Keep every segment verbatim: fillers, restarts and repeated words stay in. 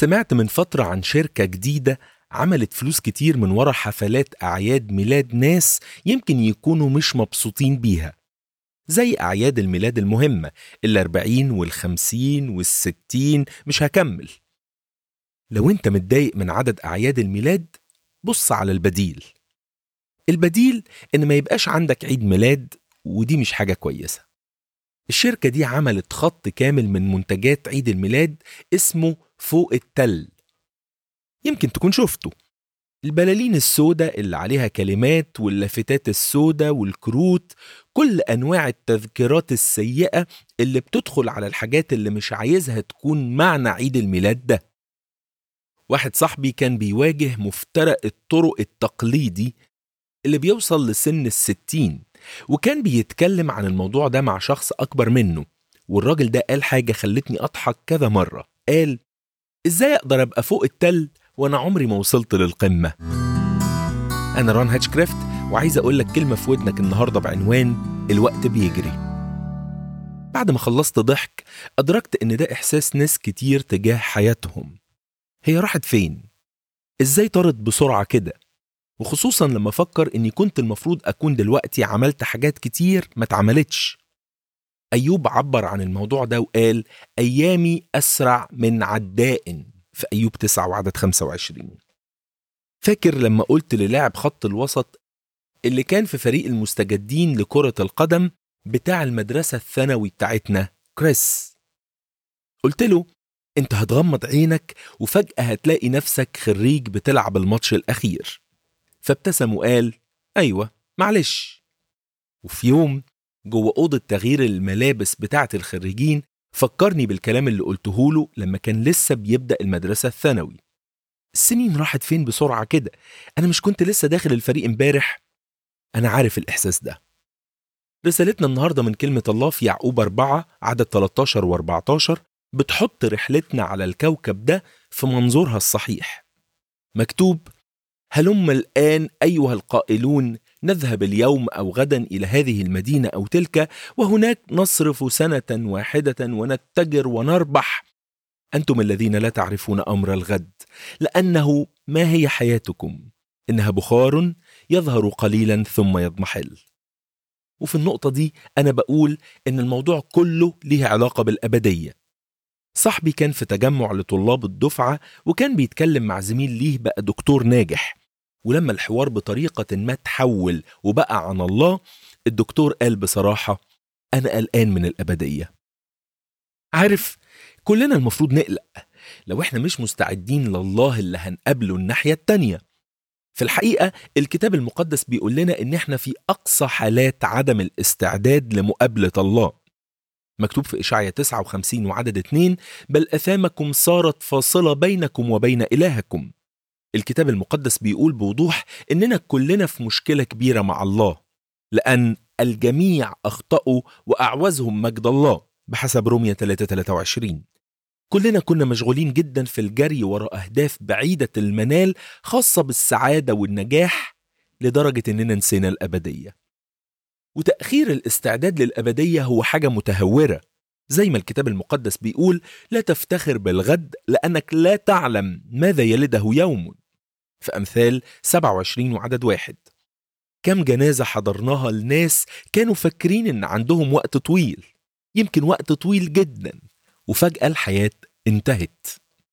سمعت من فترة عن شركة جديدة عملت فلوس كتير من ورا حفلات أعياد ميلاد ناس يمكن يكونوا مش مبسوطين بيها، زي أعياد الميلاد المهمة الأربعين والخمسين والستين. مش هكمل. لو انت متضايق من عدد أعياد الميلاد، بص على البديل. البديل إن ما يبقاش عندك عيد ميلاد، ودي مش حاجة كويسة. الشركة دي عملت خط كامل من منتجات عيد الميلاد اسمه فوق التل. يمكن تكون شفته. البلالين السوداء اللي عليها كلمات واللافتات السوداء والكروت، كل أنواع التذكيرات السيئة اللي بتدخل على الحاجات اللي مش عايزها تكون معنى عيد الميلاد ده. واحد صاحبي كان بيواجه مفترق الطرق التقليدي اللي بيوصل لسن الستين، وكان بيتكلم عن الموضوع ده مع شخص أكبر منه، والراجل ده قال حاجة خلتني أضحك كذا مرة. قال: إزاي أقدر أبقى فوق التل وأنا عمري ما وصلت للقمة؟ أنا ران هاتشكرافت، وعايز أقول لك كلمة في ودنك النهاردة بعنوان الوقت بيجري. بعد ما خلصت ضحك، أدركت إن ده إحساس ناس كتير تجاه حياتهم. هي راحت فين؟ إزاي طارت بسرعة كده؟ وخصوصا لما أفكر إني كنت المفروض أكون دلوقتي عملت حاجات كتير ما اتعملتش. أيوب عبر عن الموضوع ده وقال: أيامي أسرع من عداء، في أيوب تسعة وعدد خمسة وعشرين. فاكر لما قلت للاعب خط الوسط اللي كان في فريق المستجدين لكرة القدم بتاع المدرسة الثانوي بتاعتنا كريس، قلت له: انت هتغمض عينك وفجأة هتلاقي نفسك خريج بتلعب الماتش الأخير. فابتسم وقال: أيوة معلش. وفي يوم جوه أوضة تغيير الملابس بتاعة الخريجين فكرني بالكلام اللي قلته له لما كان لسه بيبدأ المدرسة الثانوي. السنين راحت فين بسرعة كده؟ أنا مش كنت لسه داخل الفريق امبارح؟ أنا عارف الإحساس ده. رسالتنا النهاردة من كلمة الله في يعقوب أربعة عدد ثلاثة عشر وأربعة عشر بتحط رحلتنا على الكوكب ده في منظورها الصحيح. مكتوب: هلم الآن أيها القائلون نذهب اليوم أو غدا إلى هذه المدينة أو تلك، وهناك نصرف سنة واحدة ونتجر ونربح. أنتم الذين لا تعرفون أمر الغد، لأنه ما هي حياتكم؟ إنها بخار يظهر قليلا ثم يضمحل. وفي النقطة دي أنا بقول إن الموضوع كله ليه علاقة بالأبدية. صاحبي كان في تجمع لطلاب الدفعة، وكان بيتكلم مع زميل ليه بقى دكتور ناجح، ولما الحوار بطريقة ما تحول وبقى عن الله، الدكتور قال بصراحة: أنا قلقان من الأبدية. عارف، كلنا المفروض نقلق لو احنا مش مستعدين لله اللي هنقابله الناحية التانية. في الحقيقة الكتاب المقدس بيقول لنا إن احنا في أقصى حالات عدم الاستعداد لمقابلة الله. مكتوب في إشعياء تسعة وخمسين وعدد اتنين: بل أثامكم صارت فاصلة بينكم وبين إلهكم. الكتاب المقدس بيقول بوضوح إننا كلنا في مشكلة كبيرة مع الله، لأن الجميع أخطأوا وأعوزهم مجد الله بحسب رومية ثلاثة ثلاثة وعشرين. كلنا كنا مشغولين جدا في الجري وراء أهداف بعيدة المنال خاصة بالسعادة والنجاح، لدرجة إننا نسينا الأبدية. وتأخير الاستعداد للأبدية هو حاجة متهورة، زي ما الكتاب المقدس بيقول: لا تفتخر بالغد لأنك لا تعلم ماذا يلده يوم، في أمثال سبعة وعشرين وعدد واحد. كم جنازة حضرناها لناس كانوا فاكرين إن عندهم وقت طويل، يمكن وقت طويل جدا، وفجأة الحياة انتهت.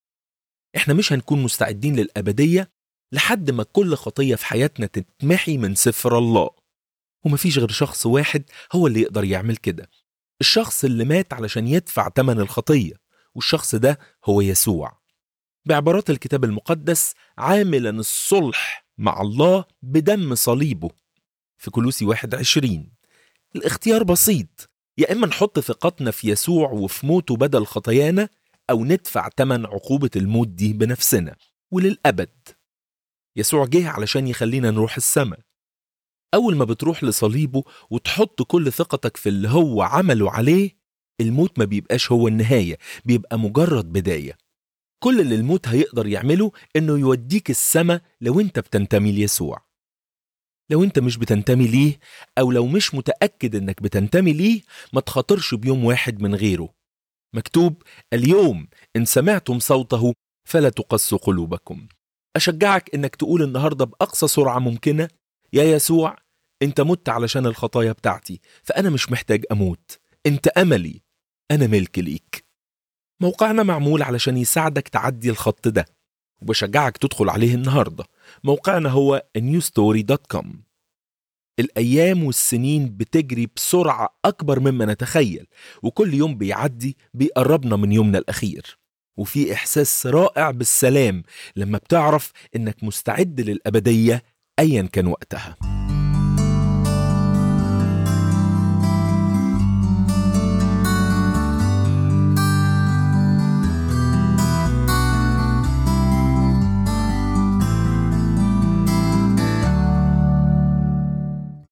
احنا مش هنكون مستعدين للأبدية لحد ما كل خطية في حياتنا تتمحي من سفر الله. ومفيش غير شخص واحد هو اللي يقدر يعمل كده، الشخص اللي مات علشان يدفع ثمن الخطية، والشخص ده هو يسوع. بعبارات الكتاب المقدس: عاملا الصلح مع الله بدم صليبه، في كولوسي واحد عشرين. الاختيار بسيط: يا إما نحط ثقتنا في يسوع وفي موته بدل خطايانا، أو ندفع ثمن عقوبة الموت دي بنفسنا وللأبد. يسوع جه علشان يخلينا نروح السماء. أول ما بتروح لصليبه وتحط كل ثقتك في اللي هو عمله عليه، الموت ما بيبقاش هو النهاية، بيبقى مجرد بداية. كل اللي الموت هيقدر يعمله إنه يوديك السماء لو أنت بتنتمي ليسوع. لو أنت مش بتنتمي ليه، أو لو مش متأكد إنك بتنتمي ليه، ما تخاطرش بيوم واحد من غيره. مكتوب: اليوم إن سمعتم صوته فلا تقسوا قلوبكم. أشجعك إنك تقول النهاردة بأقصى سرعة ممكنة: يا يسوع، أنت مت علشان الخطايا بتاعتي، فأنا مش محتاج أموت، أنت أملي، أنا ملك ليك. موقعنا معمول علشان يساعدك تعدي الخط ده، وبشجعك تدخل عليه النهاردة. موقعنا هو نيو ستوري دوت كوم. الأيام والسنين بتجري بسرعة أكبر مما نتخيل، وكل يوم بيعدي بيقربنا من يومنا الأخير، وفي إحساس رائع بالسلام لما بتعرف إنك مستعد للأبدية أيا كان وقتها.